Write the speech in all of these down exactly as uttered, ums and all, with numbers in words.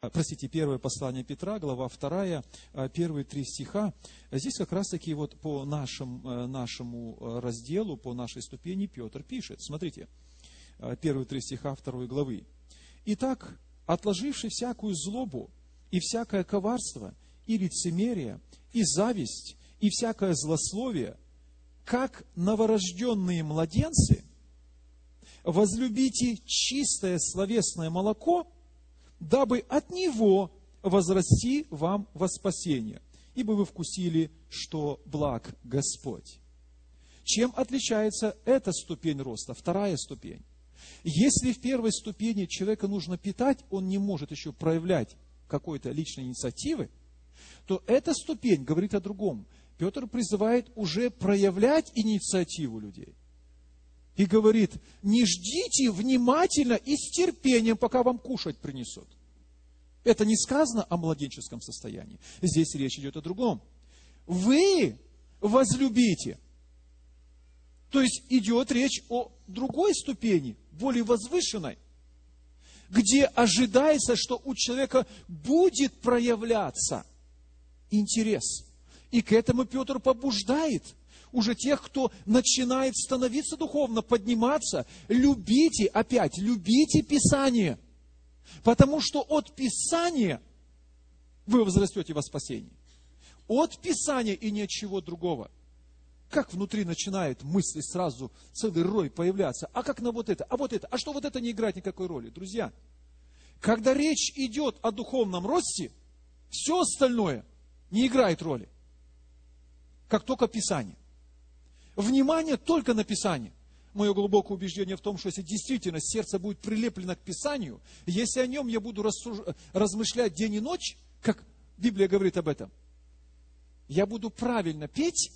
простите, первое послание Петра, глава вторая, первые три стиха. Здесь как раз-таки вот по нашему, нашему разделу, по нашей ступени Петр пишет. Смотрите, первые три стиха второй главы. «Итак, отложивши всякую злобу и всякое коварство, и лицемерие, и зависть, и всякое злословие, как новорожденные младенцы, возлюбите чистое словесное молоко, дабы от него возрасти вам во спасение, ибо вы вкусили, что благ Господь». Чем отличается эта ступень роста? Вторая ступень. Если в первой ступени человека нужно питать, он не может еще проявлять какой-то личной инициативы, то эта ступень говорит о другом. Петр призывает уже проявлять инициативу людей. И говорит, не ждите внимательно и с терпением, пока вам кушать принесут. Это не сказано о младенческом состоянии. Здесь речь идет о другом. Вы возлюбите. То есть идет речь о другой ступени, более возвышенной, где ожидается, что у человека будет проявляться интерес. И к этому Петр побуждает уже тех, кто начинает становиться духовно, подниматься. Любите, опять, любите Писание. Потому что от Писания вы возрастете во спасении. От Писания и ни от чего другого. Как внутри начинает мысли сразу, целый рой появляться. А как на вот это? А вот это? А что вот это не играет никакой роли? Друзья, когда речь идет о духовном росте, все остальное не играет роли. Как только Писание. Внимание только на Писание. Мое глубокое убеждение в том, что если действительно сердце будет прилеплено к Писанию, если о нем я буду рассуж... размышлять день и ночь, как Библия говорит об этом, я буду правильно петь,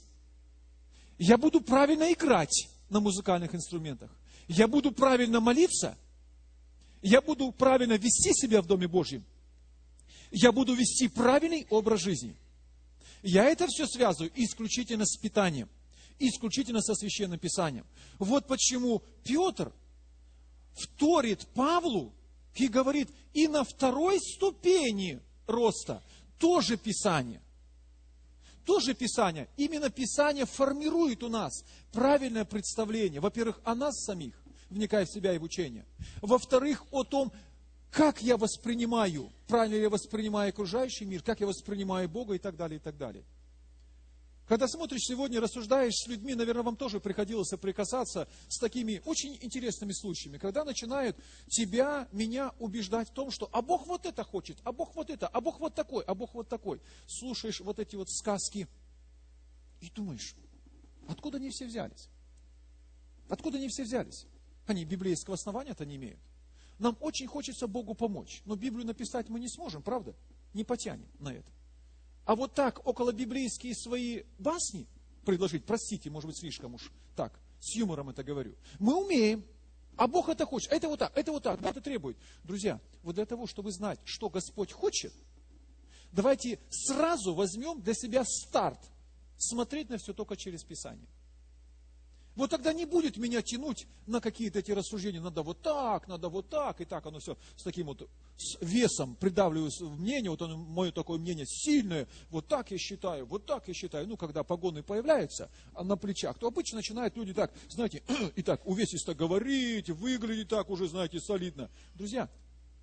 я буду правильно играть на музыкальных инструментах, я буду правильно молиться, я буду правильно вести себя в Доме Божьем, я буду вести правильный образ жизни. Я это все связываю исключительно с питанием, исключительно со Священным Писанием. Вот почему Петр вторит Павлу и говорит, и на второй ступени роста тоже Писание. Тоже Писание. Именно Писание формирует у нас правильное представление. Во-первых, о нас самих, вникая в себя и в учение. Во-вторых, о том, как я воспринимаю, правильно ли я воспринимаю окружающий мир, как я воспринимаю Бога и так далее, и так далее. Когда смотришь сегодня, рассуждаешь с людьми, наверное, вам тоже приходилось соприкасаться с такими очень интересными случаями, когда начинают тебя, меня убеждать в том, что а Бог вот это хочет, а Бог вот это, а Бог вот такой, а Бог вот такой. Слушаешь вот эти вот сказки и думаешь, откуда они все взялись? Откуда они все взялись? Они библейского основания-то не имеют. Нам очень хочется Богу помочь, но Библию написать мы не сможем, правда? Не потянем на это. А вот так, около библейские свои басни предложить, простите, может быть, слишком уж так, с юмором это говорю, мы умеем, а Бог это хочет, это вот так, это вот так, это требует. Друзья, вот для того, чтобы знать, что Господь хочет, давайте сразу возьмем для себя старт, смотреть на все только через Писание. Вот тогда не будет меня тянуть на какие-то эти рассуждения. Надо вот так, надо вот так, и так оно все с таким вот с весом придавливаюсь в мнение. Вот оно, мое такое мнение сильное. Вот так я считаю, вот так я считаю. Ну, когда погоны появляются на плечах, то обычно начинают люди так, знаете, и так увесисто говорить, выглядеть так уже, знаете, солидно. Друзья,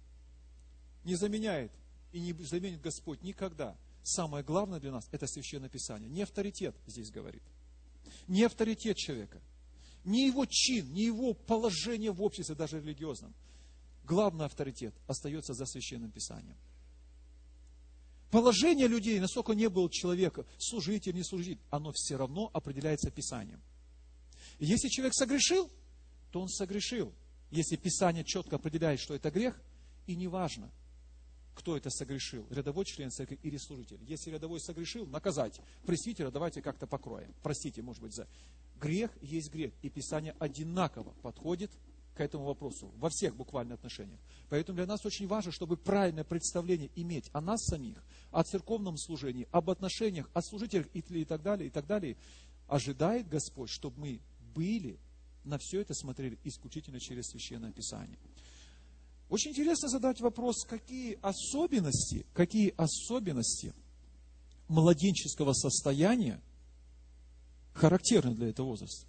не заменяет и не заменит Господь никогда. Самое главное для нас – это Священное Писание. Не авторитет здесь говорит. Не авторитет человека, не его чин, не его положение в обществе, даже религиозном. Главный авторитет остается за Священным Писанием. Положение людей, насколько не был человек, служитель, не служитель, оно все равно определяется Писанием. И если человек согрешил, то он согрешил. Если Писание четко определяет, что это грех, и неважно, кто это согрешил, рядовой член церкви или служитель. Если рядовой согрешил, наказать. Пресвитера давайте как-то покроем. Простите, может быть, за... Грех есть грех, и Писание одинаково подходит к этому вопросу, во всех буквально отношениях. Поэтому для нас очень важно, чтобы правильное представление иметь о нас самих, о церковном служении, об отношениях, о служителях и так далее, и так далее. Ожидает Господь, чтобы мы были, на все это смотрели исключительно через Священное Писание. Очень интересно задать вопрос, какие особенности, какие особенности младенческого состояния характерны для этого возраста.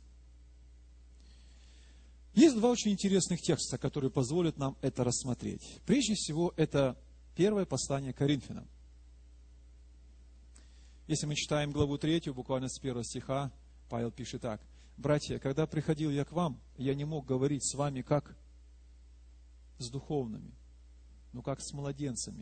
Есть два очень интересных текста, которые позволят нам это рассмотреть. Прежде всего, это первое послание Коринфянам. Если мы читаем главу третью, буквально с первого стиха, Павел пишет так. «Братья, когда приходил я к вам, я не мог говорить с вами как с духовными, но как с младенцами.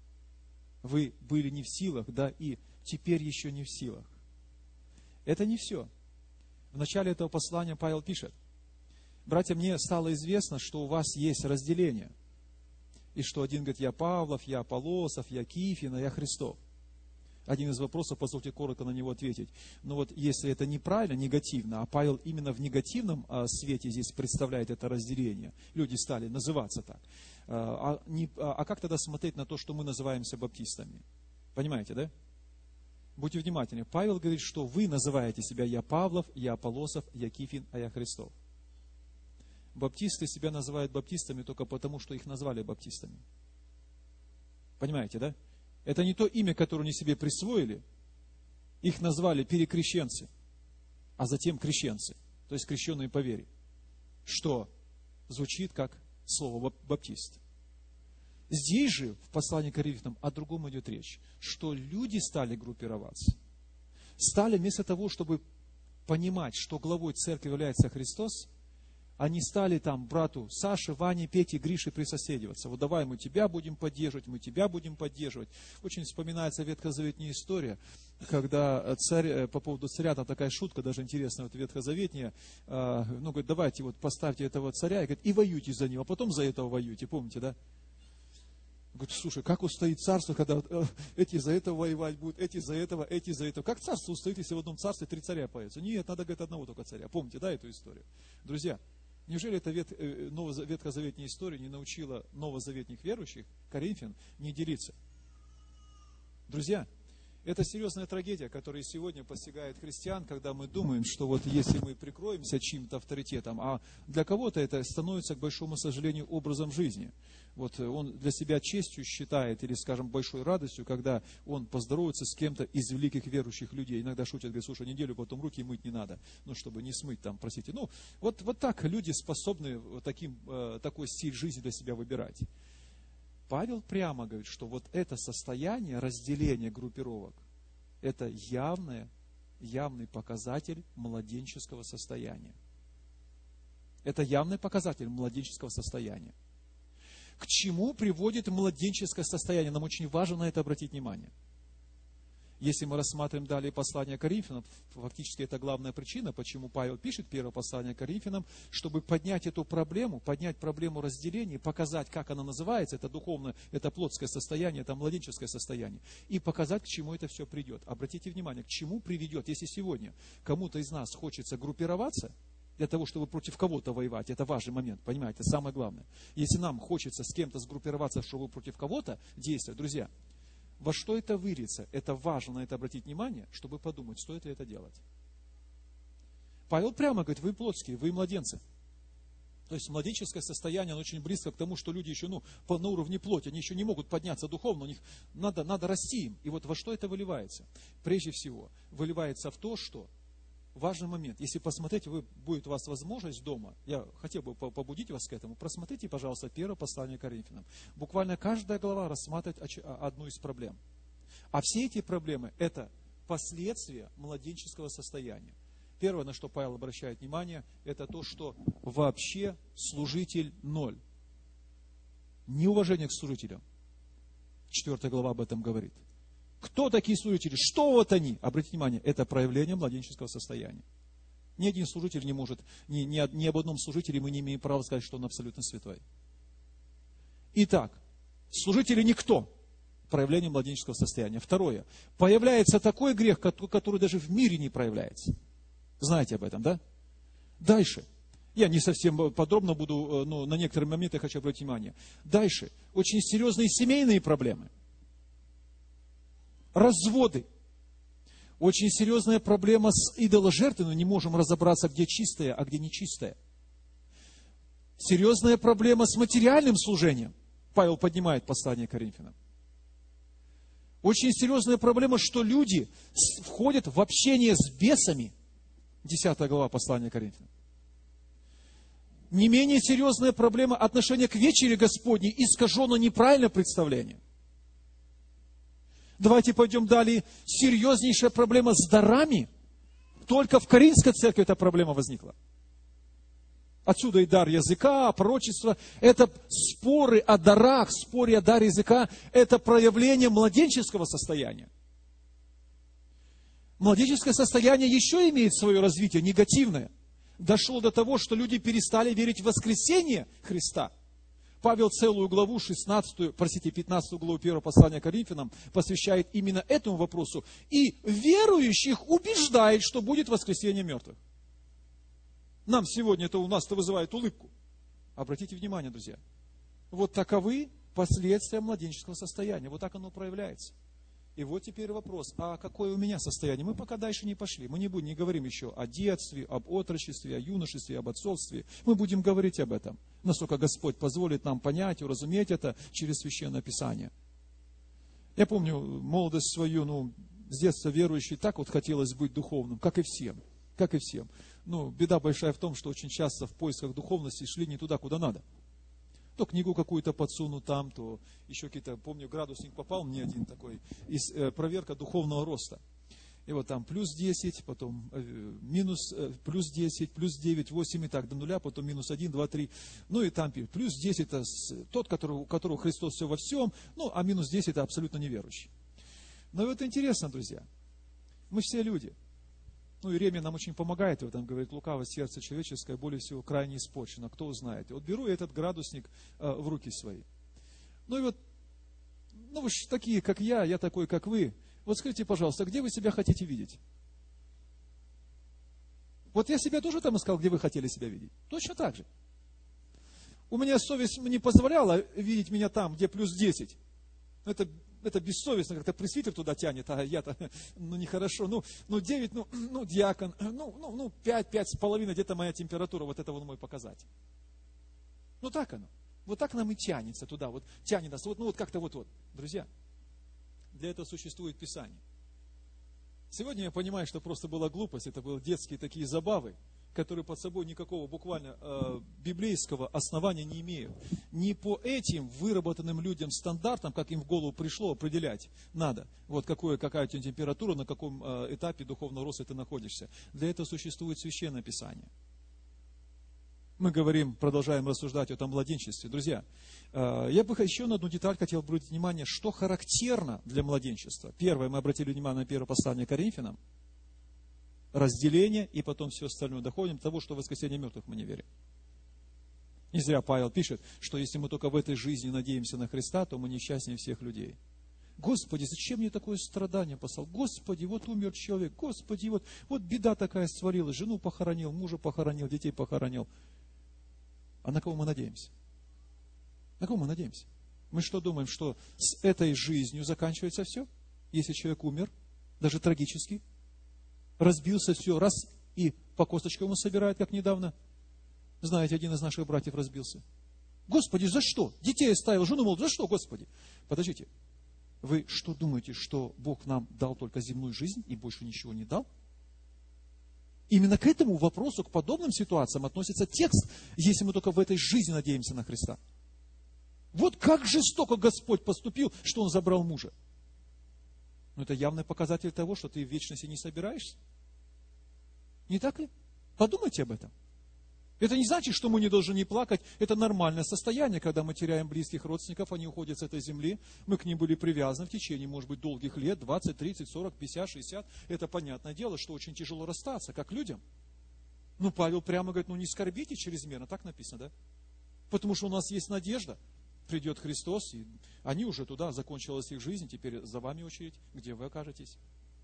Вы были не в силах, да и теперь еще не в силах». Это не все. В начале этого послания Павел пишет: «Братья, мне стало известно, что у вас есть разделение, и что один говорит: я Павлов, я Аполлосов, я Кифин, а я Христов». Один из вопросов, позвольте коротко на него ответить. Но вот если это неправильно, негативно, а Павел именно в негативном а, свете здесь представляет это разделение, люди стали называться так, а, а, не, а, а как тогда смотреть на то, что мы называемся баптистами? Понимаете, да? Будьте внимательны. Павел говорит, что вы называете себя: я Павлов, я Аполлосов, я Кифин, а я Христов. Баптисты себя называют баптистами только потому, что их назвали баптистами. Понимаете, да? Это не то имя, которое они себе присвоили. Их назвали перекрещенцы, а затем крещенцы, то есть крещенные по вере, что звучит как слово баптист. Здесь же, в послании к Коринфянам, о другом идет речь, что люди стали группироваться. Стали вместо того, чтобы понимать, что главой церкви является Христос, они стали там брату Саше, Ване, Пете, Грише присоседиваться. Вот давай мы тебя будем поддерживать, мы тебя будем поддерживать. Очень вспоминается ветхозаветная история, когда царь, по поводу царя, там такая шутка, даже интересная, вот ветхозаветная, ну, говорит, давайте вот поставьте этого царя, и, говорит, и воюйте за него, а потом за этого воюйте, помните, да? Говорит, слушай, как устоит царство, когда эти за этого воевать будут, эти за этого, эти за этого. Как царство устоит, если в одном царстве три царя появятся? Нет, надо, говорит, одного только царя. Помните, да, эту историю? Друзья, неужели эта вет, ветхозаветная история не научила новозаветных верующих, коринфян, не делиться? Друзья, это серьезная трагедия, которая сегодня постигает христиан, когда мы думаем, что вот если мы прикроемся чьим-то авторитетом, а для кого-то это становится, к большому сожалению, образом жизни. Вот он для себя честью считает, или, скажем, большой радостью, когда он поздоровается с кем-то из великих верующих людей. Иногда шутят, говорят, слушай, неделю потом руки мыть не надо, ну, чтобы не смыть там, простите. Ну, вот, вот так люди способны вот таким, такой стиль жизни для себя выбирать. Павел прямо говорит, что вот это состояние разделения группировок, это явное, явный показатель младенческого состояния. Это явный показатель младенческого состояния. К чему приводит младенческое состояние? Нам очень важно на это обратить внимание. Если мы рассматриваем далее послание Коринфянам, фактически это главная причина, почему Павел пишет первое послание Коринфянам, чтобы поднять эту проблему, поднять проблему разделения, показать, как она называется, это духовное, это плотское состояние, это младенческое состояние, и показать, к чему это все придет. Обратите внимание, к чему приведет, если сегодня кому-то из нас хочется группироваться, для того, чтобы против кого-то воевать, это важный момент, понимаете, самое главное. Если нам хочется с кем-то сгруппироваться, чтобы против кого-то действовать, друзья, во что это выльется? Это важно на это обратить внимание, чтобы подумать, стоит ли это делать. Павел прямо говорит, вы плотские, вы младенцы. То есть младенческое состояние, оно очень близко к тому, что люди еще ну, по, на уровне плоти, они еще не могут подняться духовно, у них надо, надо расти им. И вот во что это выливается? Прежде всего, выливается в то, что важный момент, если посмотреть, вы, будет у вас возможность дома, я хотел бы побудить вас к этому, просмотрите, пожалуйста, первое послание Коринфянам. Буквально каждая глава рассматривает одну из проблем. А все эти проблемы – это последствия младенческого состояния. Первое, на что Павел обращает внимание, это то, что вообще служитель ноль. Неуважение к служителям. Четвертая глава об этом говорит. Кто такие служители? Что вот они? Обратите внимание, это проявление младенческого состояния. Ни один служитель не может, ни, ни, ни об одном служителе мы не имеем права сказать, что он абсолютно святой. Итак, служители никто. Проявление младенческого состояния. Второе. Появляется такой грех, который даже в мире не проявляется. Знаете об этом, да? Дальше. Я не совсем подробно буду, но на некоторые моменты хочу обратить внимание. Дальше. Очень серьезные семейные проблемы. Разводы. Очень серьезная проблема с идоложертвой, но не можем разобраться, где чистое, а где нечистое. Серьезная проблема с материальным служением. Павел поднимает послание к Коринфянам. Очень серьезная проблема, что люди входят в общение с бесами. Десятая глава послания к Коринфянам. Не менее серьезная проблема отношения к вечере Господней, искажено неправильное представление. Давайте пойдем далее. Серьезнейшая проблема с дарами. Только в Коринфской церкви эта проблема возникла. Отсюда и дар языка, пророчество. Это споры о дарах, споры о даре языка. Это проявление младенческого состояния. Младенческое состояние еще имеет свое развитие, негативное. Дошло до того, что люди перестали верить в воскресение Христа. Павел целую главу, шестнадцатую, простите, пятнадцатую главу первого послания Коринфянам посвящает именно этому вопросу. И верующих убеждает, что будет воскресение мертвых. Нам сегодня это у нас-то вызывает улыбку. Обратите внимание, друзья. Вот таковы последствия младенческого состояния. Вот так оно проявляется. И вот теперь вопрос, а какое у меня состояние? Мы пока дальше не пошли. Мы не, будем, не говорим еще о детстве, об отрочестве, о юношестве, об отцовстве. Мы будем говорить об этом, насколько Господь позволит нам понять, уразуметь это через Священное Писание. Я помню молодость свою, ну, с детства верующий, так вот хотелось быть духовным, как и всем. Как и всем. Ну, беда большая в том, что очень часто в поисках духовности шли не туда, куда надо. То книгу какую-то подсуну там, то еще какие-то, помню, градусник попал мне один такой, из, э, проверка духовного роста. И вот там плюс десять, потом э, минус, э, плюс десять, плюс девять, восемь и так до нуля, потом минус один, два, три. Ну и там плюс десять, это тот, который, у которого Христос все во всем, ну а минус десять это абсолютно неверующий. Но это интересно, друзья. Мы все люди. Ну и Ремя нам очень помогает в этом, говорит, лукаво сердце человеческое, более всего крайне испорчено, кто узнает. Вот беру я этот градусник э, в руки свои. Ну и вот, ну вы же такие, как я, я такой, как вы. Вот скажите, пожалуйста, где вы себя хотите видеть? Вот я себя тоже там искал, где вы хотели себя видеть. Точно так же. У меня совесть не позволяла видеть меня там, где плюс десять. Это Это бессовестно, как-то пресвитер туда тянет, а я-то, ну, нехорошо. Ну, ну девять, ну, ну, диакон, ну, ну, ну, пять, пять с половиной, где-то моя температура, вот это вот мой показатель. Ну, так оно. Вот так нам и тянется туда, вот тянет нас. Вот, ну, вот как-то вот-вот. Друзья, для этого существует Писание. Сегодня я понимаю, что просто была глупость, это были детские такие забавы, которые под собой никакого буквально э, библейского основания не имеют. Не по этим выработанным людям стандартам, как им в голову пришло, определять надо, вот какое, какая у тебя температура, на каком э, этапе духовного роста ты находишься. Для этого существует Священное Писание. Мы говорим, продолжаем рассуждать о том младенчестве. Друзья, э, я бы еще на одну деталь хотел обратить внимание, что характерно для младенчества. Первое, мы обратили внимание на первое послание Коринфянам. Разделение, и потом все остальное. Доходим до того, что в воскресение мертвых мы не верим. Не зря Павел пишет, что если мы только в этой жизни надеемся на Христа, то мы несчастнее всех людей. Господи, зачем мне такое страдание послал? Господи, вот умер человек. Господи, вот, вот беда такая свалилась. Жену похоронил, мужа похоронил, детей похоронил. А на кого мы надеемся? На кого мы надеемся? Мы что думаем, что с этой жизнью заканчивается все? Если человек умер, даже трагически, разбился, все, раз, и по косточкам ему собирают, как недавно. Знаете, один из наших братьев разбился. Господи, за что? Детей оставил, жену молодую, за что, Господи? Подождите, вы что думаете, что Бог нам дал только земную жизнь и больше ничего не дал? Именно к этому вопросу, к подобным ситуациям относится текст, если мы только в этой жизни надеемся на Христа. Вот как жестоко Господь поступил, что Он забрал мужа. Но это явный показатель того, что ты в вечности не собираешься. Не так ли? Подумайте об этом. Это не значит, что мы не должны не плакать. Это нормальное состояние, когда мы теряем близких родственников, они уходят с этой земли. Мы к ним были привязаны в течение, может быть, долгих лет, двадцать, тридцать, сорок, пятьдесят, шестьдесят. Это понятное дело, что очень тяжело расстаться, как людям. Ну, Павел прямо говорит, ну не скорбите чрезмерно, так написано, да? Потому что у нас есть надежда. Придет Христос, и они уже туда, закончилась их жизнь, теперь за вами очередь, где вы окажетесь.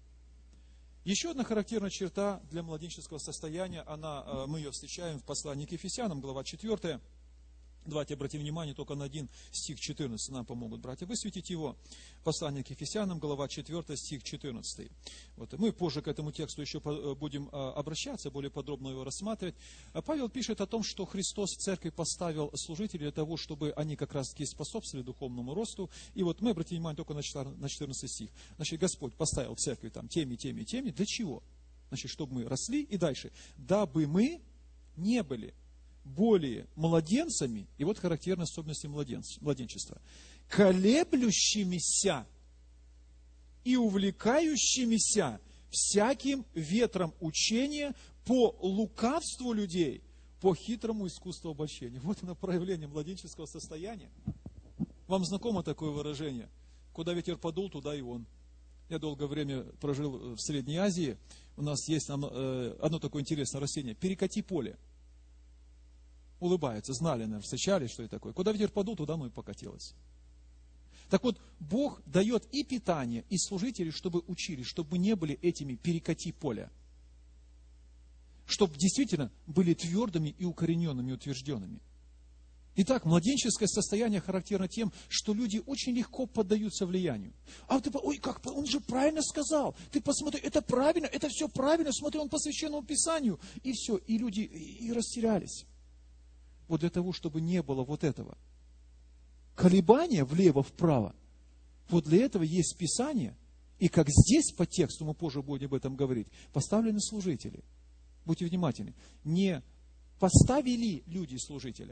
Еще одна характерная черта для младенческого состояния, она, мы ее встречаем в послании к Ефесянам, глава четвёртая. Давайте обратим внимание только на один стих четырнадцатый, нам помогут братья высветить его. Послание к Ефесянам, глава четвёртая, стих четырнадцатый. Вот. Мы позже к этому тексту еще будем обращаться, более подробно его рассматривать. Павел пишет о том, что Христос в церкви поставил служителей для того, чтобы они как раз-таки способствовали духовному росту. И вот мы обратим внимание только на четырнадцатый стих. Значит, Господь поставил в церкви там теми, теми, теми. Для чего? Значит, чтобы мы росли. И дальше. Дабы мы не были более младенцами, и вот характерные особенности младенчества, колеблющимися и увлекающимися всяким ветром учения по лукавству людей, по хитрому искусству обольщения. Вот оно проявление младенческого состояния. Вам знакомо такое выражение? Куда ветер подул, туда и он. Я долгое время прожил в Средней Азии. У нас есть одно такое интересное растение – перекати поле. Улыбаются, знали, наверное, встречались, что это такое. Куда ветер подул, туда оно и покатилось. Так вот, Бог дает и питание, и служителей, чтобы учили, чтобы не были этими перекати поля. Чтобы действительно были твердыми и укорененными, утвержденными. Итак, младенческое состояние характерно тем, что люди очень легко поддаются влиянию. А ты, ой, как, он же правильно сказал. Ты посмотри, это правильно, это все правильно. Смотри, он по Священному Писанию. И все, и люди и растерялись. Вот для того, чтобы не было вот этого колебания влево-вправо, вот для этого есть Писание, и как здесь по тексту, мы позже будем об этом говорить, поставлены служители. Будьте внимательны. Не поставили люди служителя,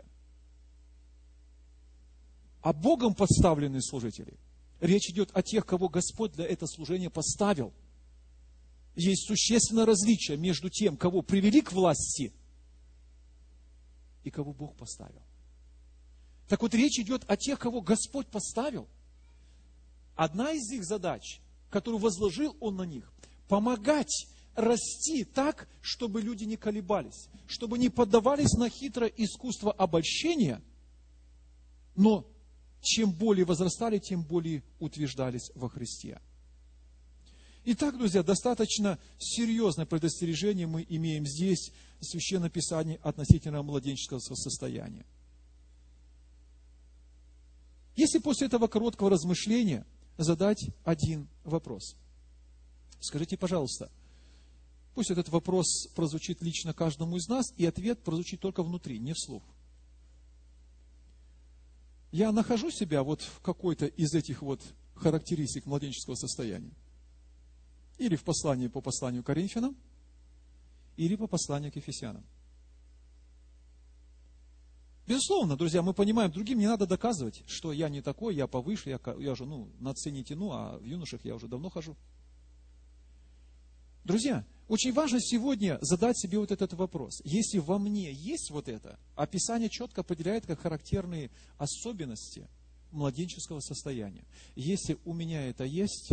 а Богом поставленные служители. Речь идет о тех, кого Господь для этого служения поставил. Есть существенное различие между тем, кого привели к власти, и кого Бог поставил. Так вот, речь идет о тех, кого Господь поставил. Одна из их задач, которую возложил Он на них, помогать расти так, чтобы люди не колебались, чтобы не поддавались на хитрое искусство обольщения, но чем более возрастали, тем более утверждались во Христе. Итак, друзья, достаточно серьезное предостережение мы имеем здесь в Священном Писании относительно младенческого состояния. Если после этого короткого размышления задать один вопрос. Скажите, пожалуйста, пусть этот вопрос прозвучит лично каждому из нас, и ответ прозвучит только внутри, не вслух. Я нахожу себя вот в какой-то из этих вот характеристик младенческого состояния? Или в послании по посланию к Коринфянам, или по посланию к Ефесянам. Безусловно, друзья, мы понимаем, другим не надо доказывать, что я не такой, я повыше, я, я уже ну, на цене тяну, а в юношах я уже давно хожу. Друзья, очень важно сегодня задать себе вот этот вопрос. Если во мне есть вот это, а Писание четко определяет как характерные особенности младенческого состояния. Если у меня это есть,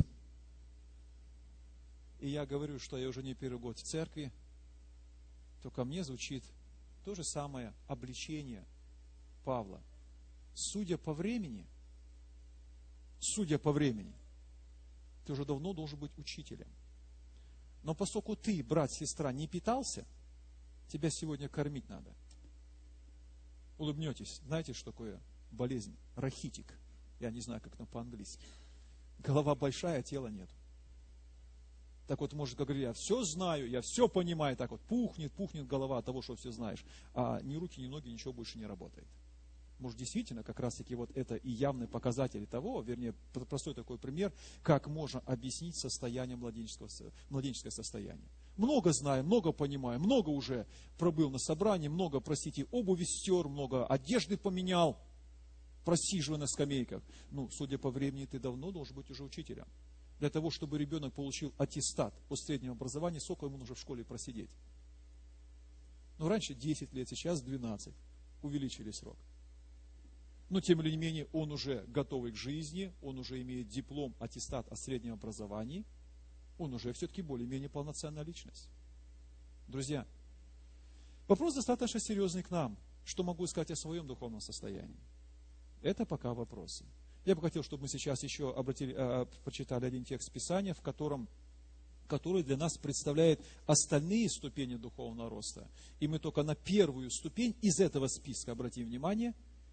и я говорю, что я уже не первый год в церкви, то ко мне звучит то же самое обличение Павла. Судя по времени, судя по времени, ты уже давно должен быть учителем. Но поскольку ты, брат, сестра, не питался, тебя сегодня кормить надо. Улыбнетесь. Знаете, что такое болезнь? Рахитик. Я не знаю, как там по-английски. Голова большая, а тела нет. Так вот, может, как говорить, я все знаю, я все понимаю, так вот, пухнет, пухнет голова от того, что все знаешь, а ни руки, ни ноги, ничего больше не работает. Может, действительно, как раз-таки вот это и явный показатель того, вернее, простой такой пример, как можно объяснить состояние младенческого, младенческое состояние. Много знаю, много понимаю, много уже пробыл на собрании, много, простите, обуви стер, много одежды поменял, просиживая на скамейках. Ну, судя по времени, ты давно должен быть уже учителем. Для того, чтобы ребенок получил аттестат от среднего образования, сколько ему нужно в школе просидеть? Ну, раньше десять лет, сейчас двенадцать. Увеличили срок. Но, тем не менее, он уже готовый к жизни, он уже имеет диплом, аттестат о среднем образовании, он уже все-таки более-менее полноценная личность. Друзья, вопрос достаточно серьезный к нам. Что могу сказать о своем духовном состоянии? Это пока вопросы. Я бы хотел, чтобы мы сейчас еще обратили, э, прочитали один текст Писания, в котором, который для нас представляет остальные ступени духовного роста. И мы только на первую ступень из этого списка обратим внимание,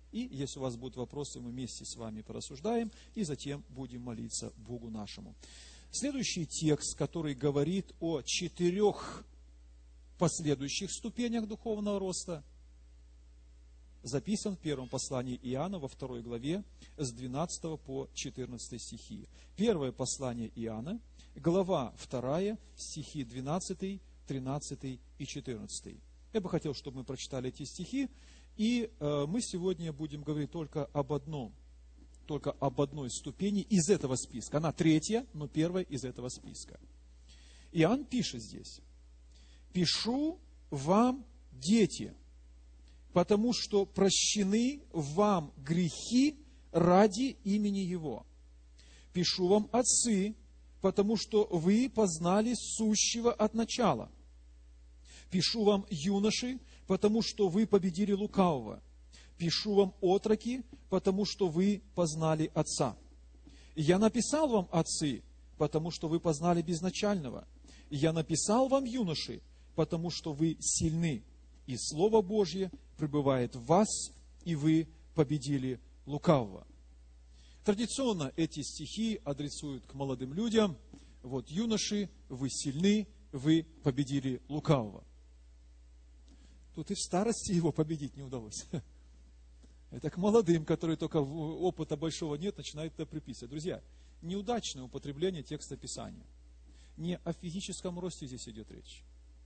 И если у вас будут вопросы, мы вместе с вами порассуждаем, и затем будем молиться Богу нашему. Следующий текст, который говорит о четырех последующих ступенях духовного роста, записан в первом послании Иоанна во второй главе с двенадцатого по четырнадцатый стихи. Первое послание Иоанна, глава вторая, стихи двенадцатый, тринадцатый и четырнадцатый. Я бы хотел, чтобы мы прочитали эти стихи, и э, мы сегодня будем говорить только об одном, только об одной ступени из этого списка. Она третья, но первая из этого списка. Иоанн пишет здесь: «Пишу вам, дети, потому что прощены вам грехи ради имени Его. Пишу вам, отцы, потому что вы познали сущего от начала. Пишу вам, юноши, потому что вы победили лукавого. Пишу вам, отроки, потому что вы познали Отца. Я написал вам, отцы, потому что вы познали безначального. Я написал вам, юноши, потому что вы сильны, и Слово Божье пребывает в вас, и вы победили лукавого». Традиционно эти стихи адресуют к молодым людям. Вот, юноши, вы сильны, вы победили лукавого. Тут и в старости его победить не удалось. Это к молодым, которые только опыта большого нет, начинают это приписывать. Друзья, неудачное употребление текста Писания. Не о физическом росте здесь идет речь.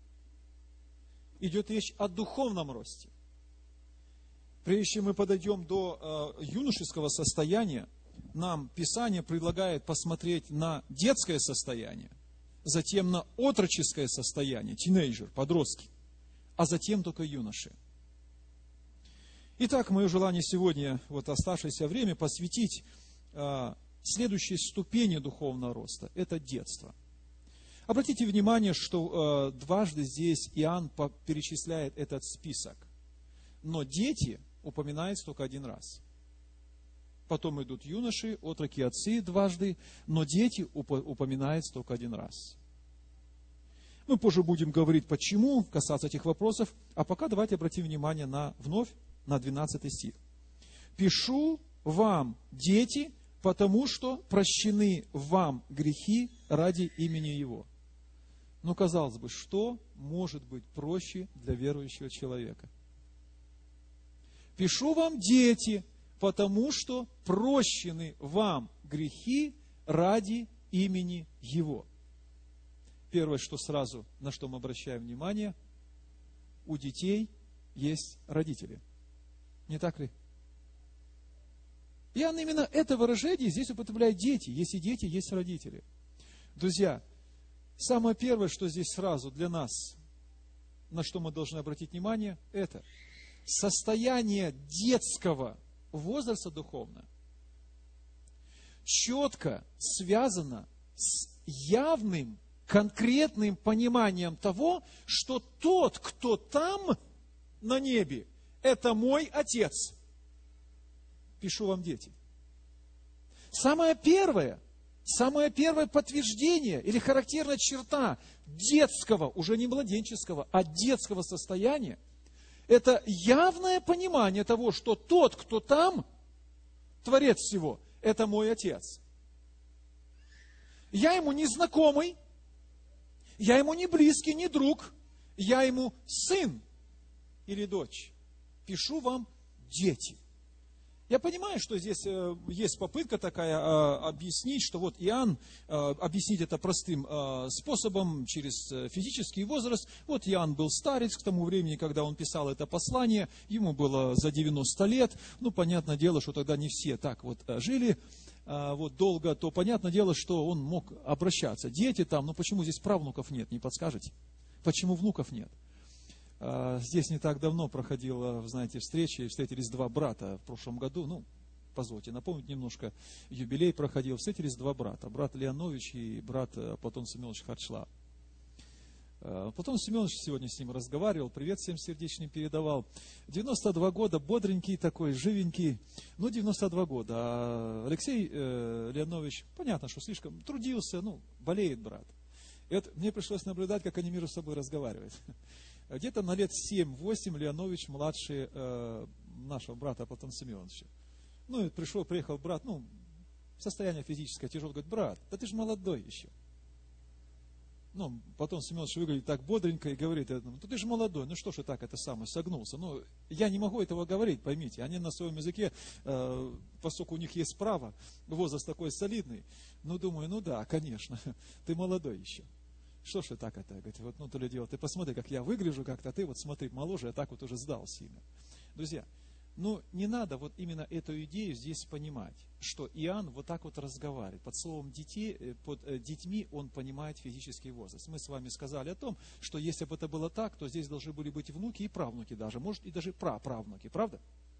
Идет речь о духовном росте. Прежде чем мы подойдем до э, юношеского состояния, нам Писание предлагает посмотреть на детское состояние, затем на отроческое состояние, тинейджер, подростки, а затем только юноши. Итак, мое желание сегодня, вот оставшееся время, посвятить э, следующей ступени духовного роста. Это детство. Обратите внимание, что э, дважды здесь Иоанн по- перечисляет этот список. Но дети упоминаются только один раз. Потом идут юноши, отроки, отцы дважды, но дети уп- упоминаются только один раз. Мы позже будем говорить, почему, касаться этих вопросов, а пока давайте обратим внимание на, вновь на двенадцатый стих. «Пишу вам, дети, потому что прощены вам грехи ради имени Его». Ну, казалось бы, что может быть проще для верующего человека? «Пишу вам, дети, потому что прощены вам грехи ради имени Его». Первое, что сразу, на что мы обращаем внимание, у детей есть родители. Не так ли? Иоанн именно это выражение здесь употребляет дети. Если дети, есть родители. Друзья, самое первое, что здесь сразу для нас, на что мы должны обратить внимание, это состояние детского возраста духовно четко связано с явным, конкретным пониманием того, что тот, кто там на небе, это мой Отец. Пишу вам, дети. Самое первое, самое первое подтверждение или характерная черта детского, уже не младенческого, а детского состояния, это явное понимание того, что тот, кто там, Творец всего, это мой Отец. Я ему не знакомый, я ему не близкий, не друг, я ему сын или дочь. Пишу вам, дети. Я понимаю, что здесь э, есть попытка такая э, объяснить, что вот Иоанн, э, объяснить это простым э, способом, через э, физический возраст. Вот Иоанн был старец к тому времени, когда он писал это послание, ему было за девяносто лет. Ну, понятное дело, что тогда не все так вот э, жили э, вот долго, то понятное дело, что он мог обращаться. Дети там, ну почему здесь правнуков нет, не подскажете? Почему внуков нет? Здесь не так давно проходила, вы знаете, встреча, и встретились два брата в прошлом году, ну, позвольте напомнить немножко, юбилей проходил, встретились два брата, брат Леонович и брат Платон Семенович Хартшла. Платон Семенович сегодня с ним разговаривал, привет всем сердечным передавал. девяносто два года, бодренький такой, живенький, ну, девяносто два года. А Алексей э, Леонович, понятно, что слишком трудился, ну, болеет брат. И вот мне пришлось наблюдать, как они между собой разговаривают. Где-то на лет семь-восемь Леонович младший э, нашего брата Платона Семеновича. Ну, и пришел, приехал брат, ну, состояние физическое тяжелое, говорит: брат, да ты же молодой еще. Ну, Платон Семенович выглядит так бодренько и говорит: ну ты же молодой, ну что ж ты так это самое согнулся. Ну, я не могу этого говорить, поймите. Они на своем языке, э, поскольку у них есть право, возраст такой солидный, ну, думаю, ну да, конечно, ты молодой еще. Что ж ты так это? Говорит, вот, ну, то ли дело, ты посмотри, как я выгляжу как-то, а ты вот смотри, моложе, я так вот уже сдал сильно. Друзья, ну, не надо вот именно эту идею здесь понимать, что Иоанн вот так вот разговаривает. Под словом детей, под детьми он понимает физический возраст. Мы с вами сказали о том, что если бы это было так, то здесь должны были быть внуки и правнуки даже, может и даже праправнуки, правда?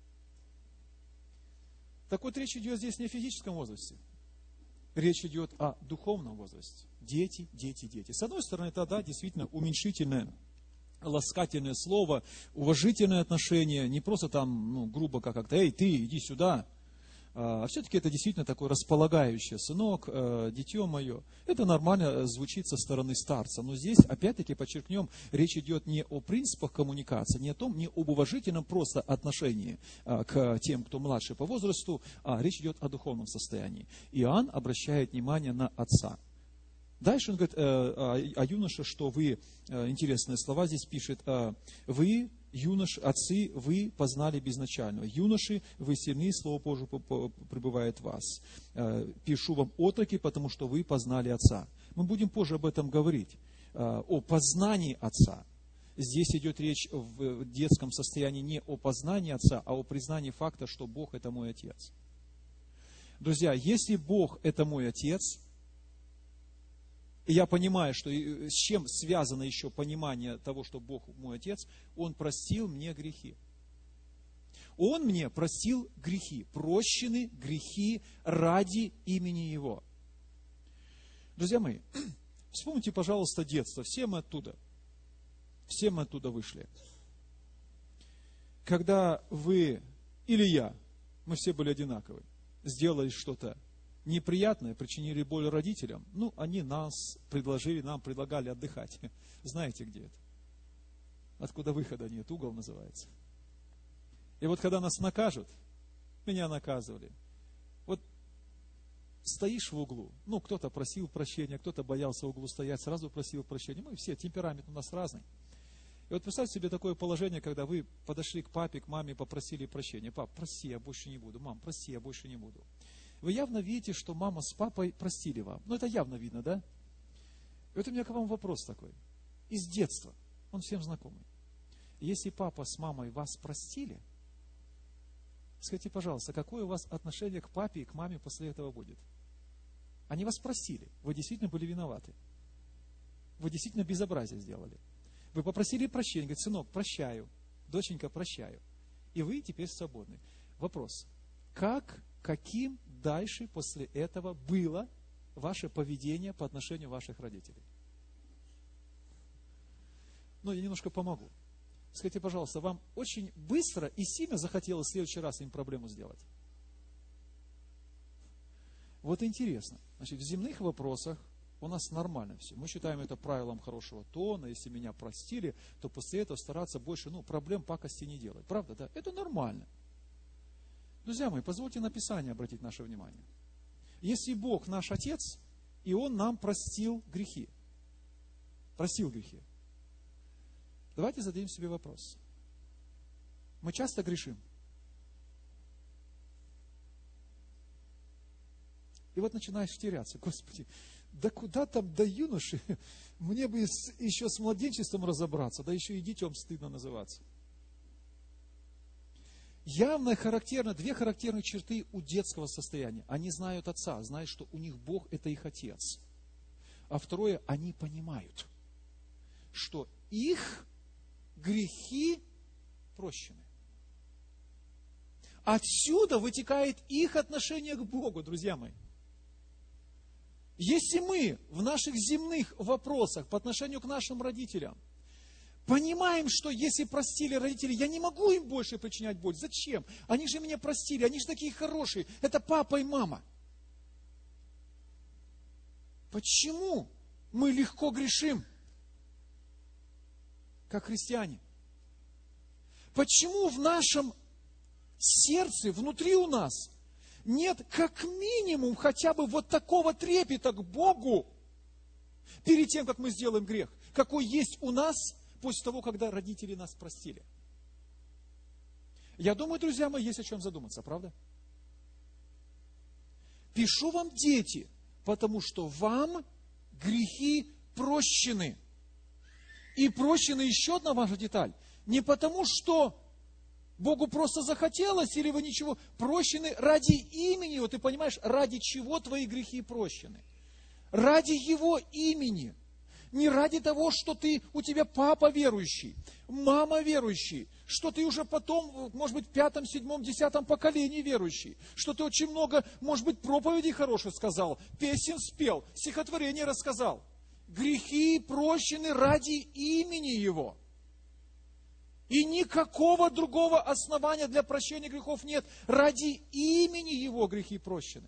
Так вот, речь идет здесь не о физическом возрасте. Речь идет о духовном возрасте. Дети, дети, дети. С одной стороны, это, да, действительно уменьшительное, ласкательное слово, уважительное отношение, не просто там, ну, грубо как-то: эй, ты, иди сюда. А все-таки это действительно такое располагающее: сынок, дитё мое. Это нормально звучит со стороны старца. Но здесь, опять-таки, подчеркнем, речь идет не о принципах коммуникации, не о том, не об уважительном просто отношении к тем, кто младше по возрасту, а речь идет о духовном состоянии. Иоанн обращает внимание на отца. Дальше он говорит о юноше, что вы, интересные слова здесь пишет: вы, юноши, отцы, вы познали безначального. Юноши, вы сильны, Слово Божие пребывает в вас. Пишу вам, отроки, потому что вы познали отца. Мы будем позже об этом говорить, о познании отца. Здесь идет речь в детском состоянии не о познании отца, а о признании факта, что Бог – это мой отец. Друзья, если Бог – это мой отец, и я понимаю, что с чем связано еще понимание того, что Бог мой Отец, Он простил мне грехи. Он мне простил грехи, прощены грехи ради имени Его. Друзья мои, вспомните, пожалуйста, детство. Все мы оттуда. Все мы оттуда вышли. Когда вы или я, мы все были одинаковы, сделали что-то неприятное, причинили боль родителям, ну, они нас предложили, нам предлагали отдыхать. Знаете, где это? Откуда выхода нет, угол называется. И вот когда нас накажут, меня наказывали, вот стоишь в углу, ну, кто-то просил прощения, кто-то боялся в углу стоять, сразу просил прощения, мы все, темперамент у нас разный. И вот представьте себе такое положение, когда вы подошли к папе, к маме, попросили прощения: пап, прости, я больше не буду, мам, прости, я больше не буду. Вы явно видите, что мама с папой простили вам. Ну, это явно видно, да? И вот у меня к вам вопрос такой. Из детства, он всем знакомый. Если папа с мамой вас простили, скажите, пожалуйста, какое у вас отношение к папе и к маме после этого будет? Они вас простили, вы действительно были виноваты. Вы действительно безобразие сделали. Вы попросили прощения, говорит: сынок, прощаю, доченька, прощаю. И вы теперь свободны. Вопрос. Как, каким дальше после этого было ваше поведение по отношению ваших родителей? Ну, я немножко помогу. Скажите, пожалуйста, вам очень быстро и сильно захотелось в следующий раз им проблему сделать? Вот интересно. Значит, в земных вопросах у нас нормально все. Мы считаем это правилом хорошего тона. Если меня простили, то после этого стараться больше, ну, проблем, пакости не делать. Правда, да? Это нормально. Друзья мои, позвольте на Писание обратить наше внимание. Если Бог наш Отец, и Он нам простил грехи, простил грехи, давайте зададим себе вопрос. Мы часто грешим. И вот начинаешь теряться. Господи, да куда там до юноши? Мне бы еще с младенчеством разобраться, да еще и детем стыдно называться. Явно характерно, две характерные черты у детского состояния. Они знают отца, знают, что у них Бог – это их отец. А второе, они понимают, что их грехи прощены. Отсюда вытекает их отношение к Богу, друзья мои. Если мы в наших земных вопросах по отношению к нашим родителям понимаем, что если простили родители, я не могу им больше причинять боль. Зачем? Они же меня простили, они же такие хорошие. Это папа и мама. Почему мы легко грешим, как христиане? Почему в нашем сердце, внутри у нас нет как минимум хотя бы вот такого трепета к Богу перед тем, как мы сделаем грех, какой есть у нас после того, когда родители нас простили. Я думаю, друзья мои, есть о чем задуматься, правда? Пишу вам, дети, потому что вам грехи прощены. И прощена еще одна важная деталь. Не потому, что Богу просто захотелось, или вы ничего, прощены ради имени Его. Ты понимаешь, ради чего твои грехи прощены? Ради Его имени. Не ради того, что ты, у тебя папа верующий, мама верующий, что ты уже потом, может быть, в пятом, седьмом, десятом поколении верующий, что ты очень много, может быть, проповедей хороших сказал, песен спел, стихотворение рассказал. Грехи прощены ради имени Его. И никакого другого основания для прощения грехов нет. Ради имени Его грехи прощены.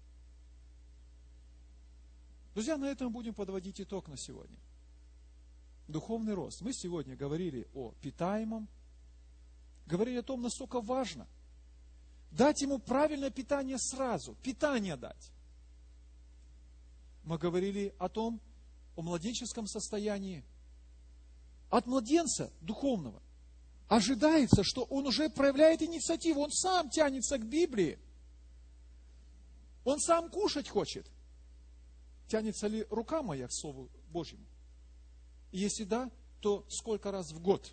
Друзья, на этом будем подводить итог на сегодня. Духовный рост. Мы сегодня говорили о питаемом, говорили о том, насколько важно дать ему правильное питание сразу, питание дать. Мы говорили о том, о младенческом состоянии. От младенца духовного ожидается, что он уже проявляет инициативу, он сам тянется к Библии, он сам кушать хочет. Тянется ли рука моя к Слову Божьему? Если да, то сколько раз в год?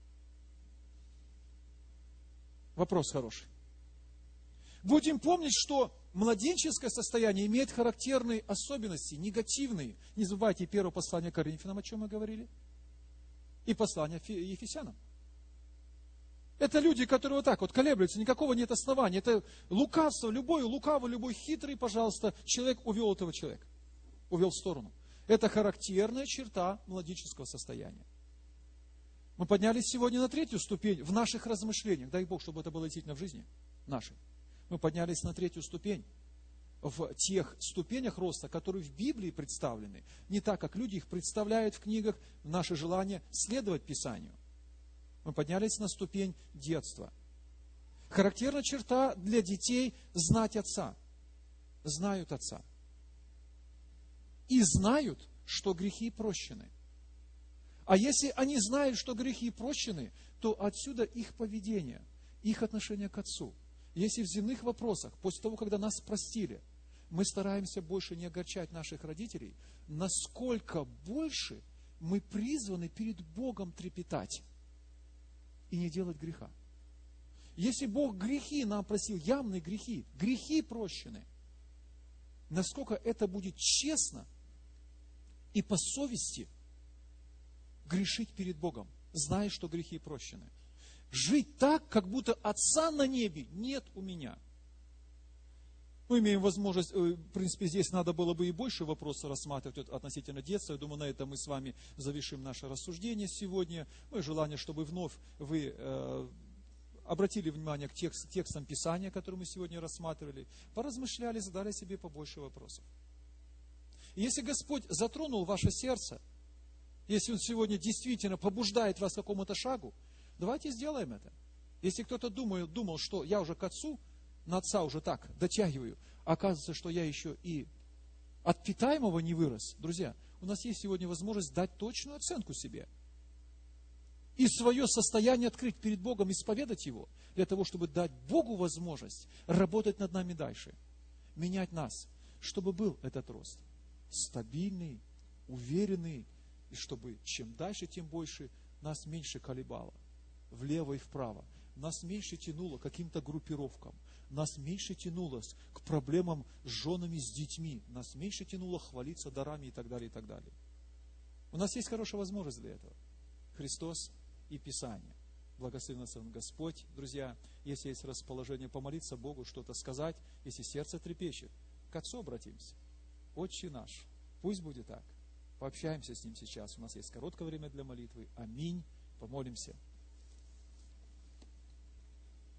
Вопрос хороший. Будем помнить, что младенческое состояние имеет характерные особенности, негативные. Не забывайте первое послание Коринфянам, о чем мы говорили, и послание Ефесянам. Это люди, которые вот так вот колеблются, никакого нет основания. Это лукавство, любой лукавый, любой хитрый, пожалуйста, человек увел этого человека. Увел в сторону. Это характерная черта младенческого состояния. Мы поднялись сегодня на третью ступень в наших размышлениях. Дай Бог, чтобы это было действительно в жизни нашей. Мы поднялись на третью ступень в тех ступенях роста, которые в Библии представлены. Не так, как люди их представляют в книгах, наше желание следовать Писанию. Мы поднялись на ступень детства. Характерная черта для детей – знать Отца. Знают Отца. И знают, что грехи прощены. А если они знают, что грехи прощены, то отсюда их поведение, их отношение к Отцу. Если в земных вопросах, после того, когда нас простили, мы стараемся больше не огорчать наших родителей, насколько больше мы призваны перед Богом трепетать и не делать греха. Если Бог грехи нам просил, явные грехи, грехи прощены, насколько это будет честно и по совести грешить перед Богом, зная, что грехи прощены. Жить так, как будто Отца на небе нет у меня. Мы имеем возможность, в принципе, здесь надо было бы и больше вопросов рассматривать относительно детства. Я думаю, на этом мы с вами завершим наше рассуждение сегодня. Мое желание, чтобы вновь вы э, обратили внимание к текст, текстам Писания, которые мы сегодня рассматривали, поразмышляли, задали себе побольше вопросов. И если Господь затронул ваше сердце, если Он сегодня действительно побуждает вас к какому-то шагу, давайте сделаем это. Если кто-то думал, думал, что я уже к Отцу, на Отца уже так дотягиваю, а оказывается, что я еще и от питаемого не вырос. Друзья, у нас есть сегодня возможность дать точную оценку себе. И свое состояние открыть перед Богом, исповедать Его, для того, чтобы дать Богу возможность работать над нами дальше, менять нас, чтобы был этот рост стабильный, уверенный, и чтобы чем дальше, тем больше нас меньше колебало влево и вправо, нас меньше тянуло к каким-то группировкам, нас меньше тянуло к проблемам с женами, с детьми, нас меньше тянуло хвалиться дарами и так далее, и так далее. У нас есть хорошая возможность для этого. Христос и Писание. Благослови нас Господь, друзья. Если есть расположение помолиться Богу, что-то сказать, если сердце трепещет, к Отцу обратимся. Отче наш, пусть будет так. Пообщаемся с Ним сейчас. У нас есть короткое время для молитвы. Аминь. Помолимся.